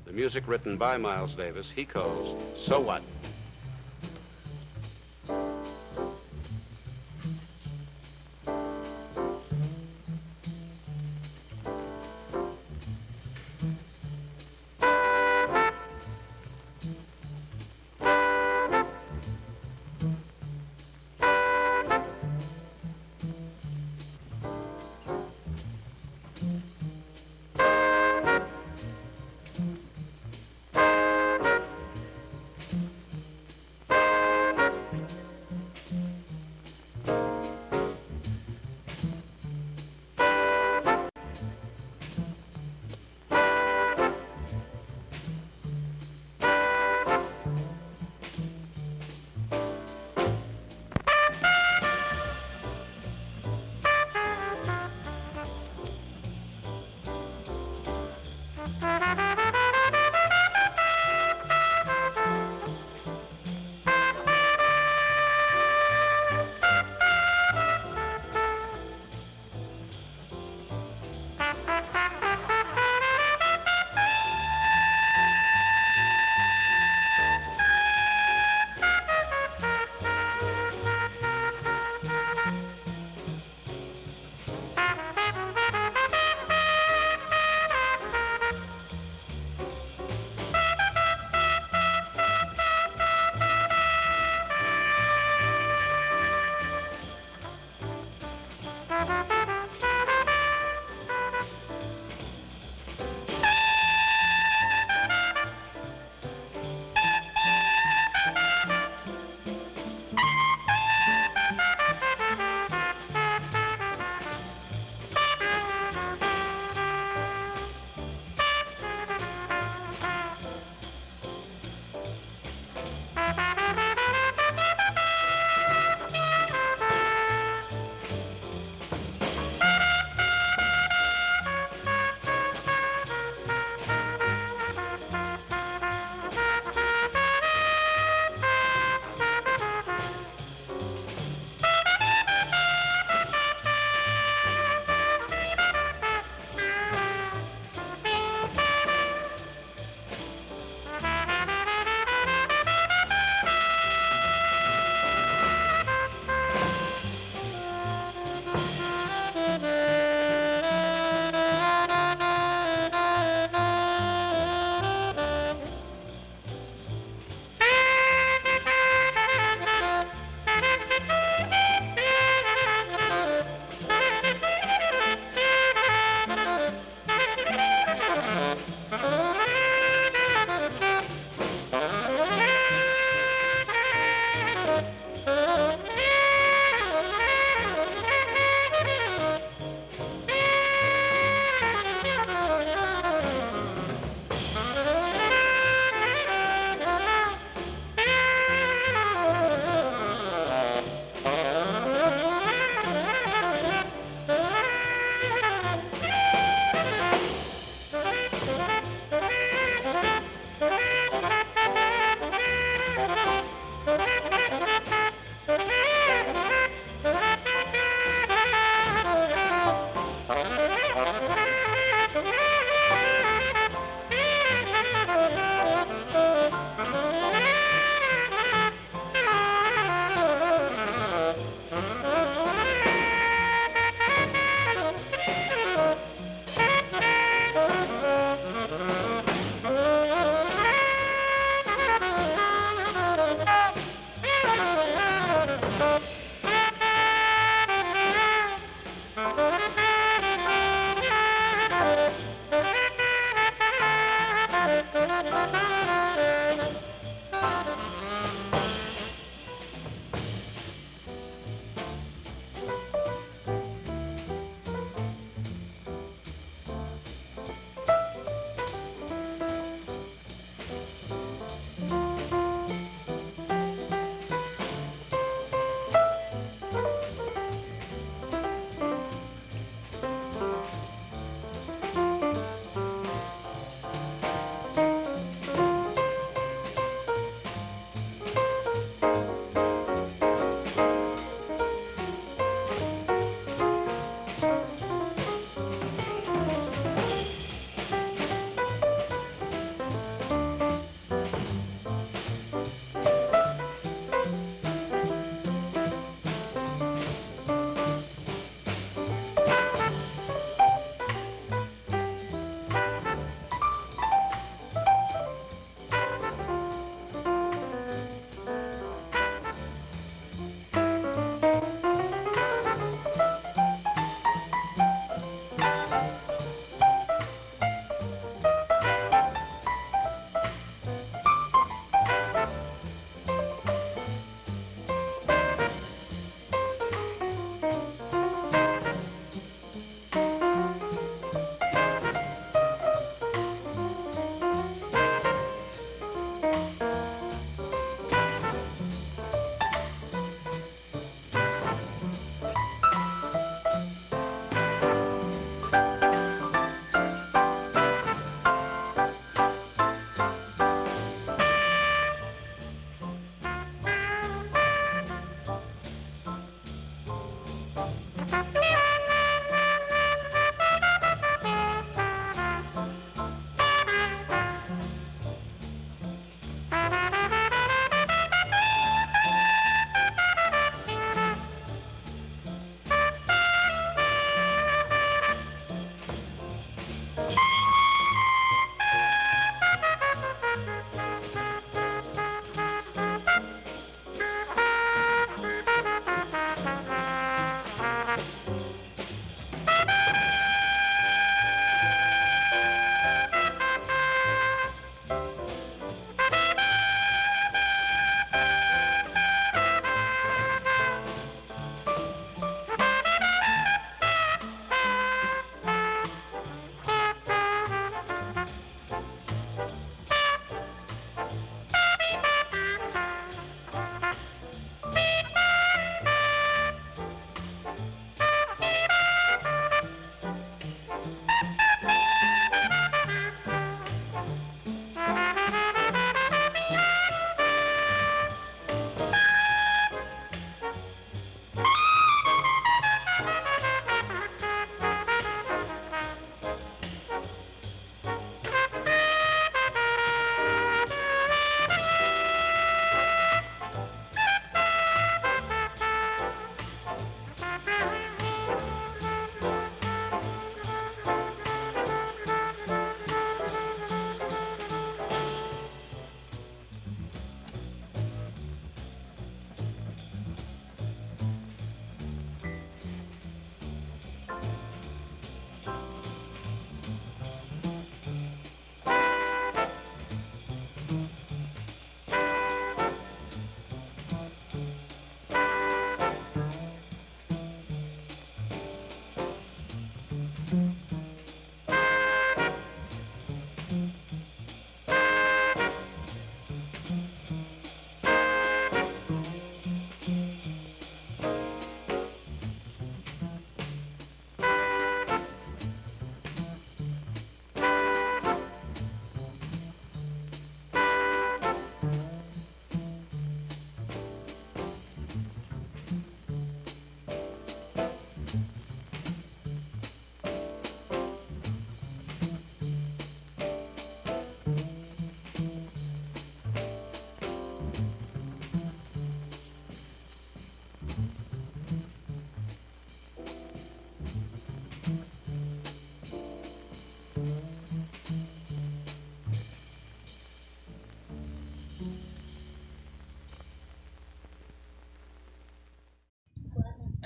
The music written by Miles Davis, he calls So What?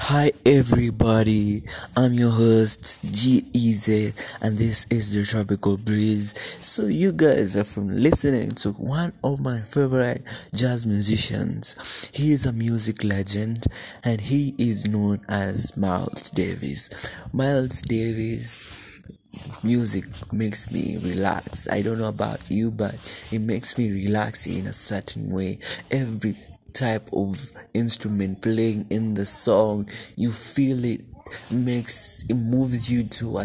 Hi everybody, I'm your host GEZ and this is the Tropical Breeze. So you guys are from listening to one of my favorite jazz musicians. He is a music legend and he is known as Miles Davis. Miles Davis music makes me relax. I don't know about you, but it makes me relax in a certain way. Every type of instrument playing in the song, you feel it, moves you to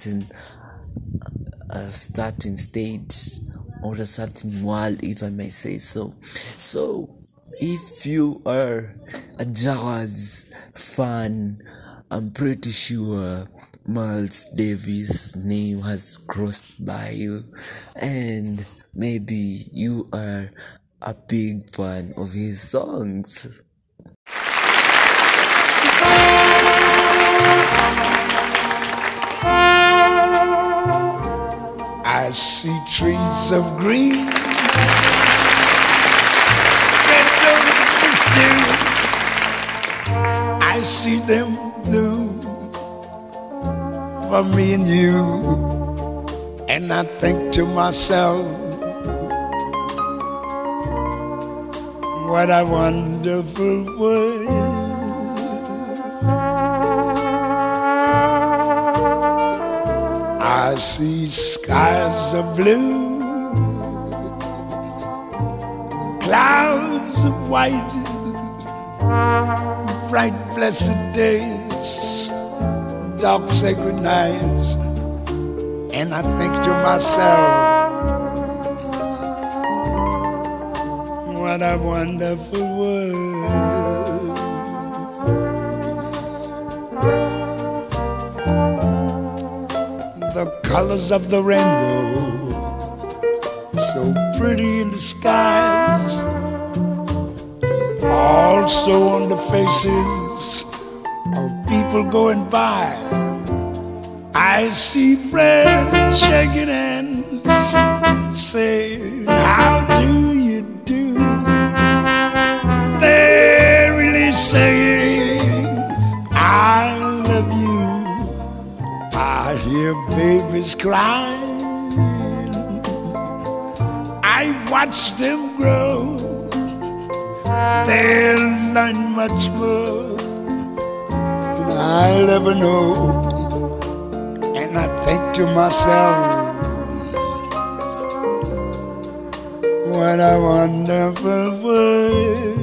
a certain state or a certain world, if I may say so. So if you are a jazz fan, I'm pretty sure Miles Davis' name has crossed by you, and maybe you are a big fan of his songs. I see trees of green, red roses too. I see them blue for me and you. And I think to myself, what a wonderful world. I see skies of blue, clouds of white, bright blessed days, dark sacred nights. And I think to myself, what a wonderful world. The colors of the rainbow, so pretty in the skies, also on the faces of people going by. I see friends shaking hands, saying, how do you do? They're really saying, I love you. I hear babies crying, I watch them grow. They'll learn much more than I'll ever know. And I think to myself, what a wonderful world.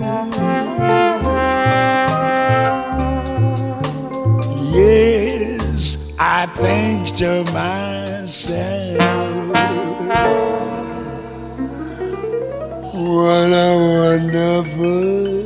Yes, I think to myself, what a wonderful